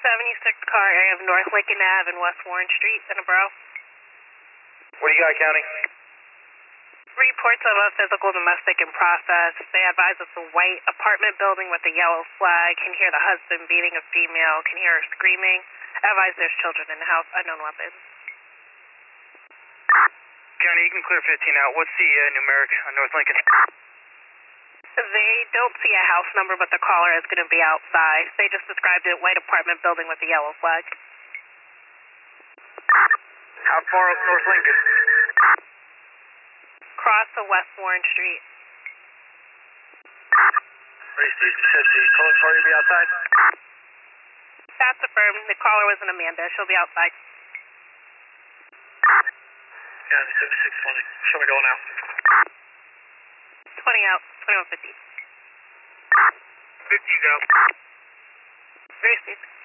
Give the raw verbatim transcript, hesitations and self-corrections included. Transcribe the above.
seventy-six car area of North Lincoln Ave and West Warren Street, Centerboro. What do you got, County? Reports of a physical domestic in process. They advise it's a white apartment building with a yellow flag. Can hear the husband beating a female. Can hear her screaming. Advise there's children in the house. Unknown weapons. County, you can clear fifteen out. What's the uh, numeric on North Lincoln? They don't see a house number, but the caller is going to be outside. They just described it, white apartment building with a yellow flag. How far up North Lincoln? Cross of West Warren Street. Race station said the calling party will be outside? That's affirmed. The caller was an Amanda. She'll be outside. County seventy-six twenty. Show me going out. twenty out. twenty-one fifty. fifteens out. Very safe.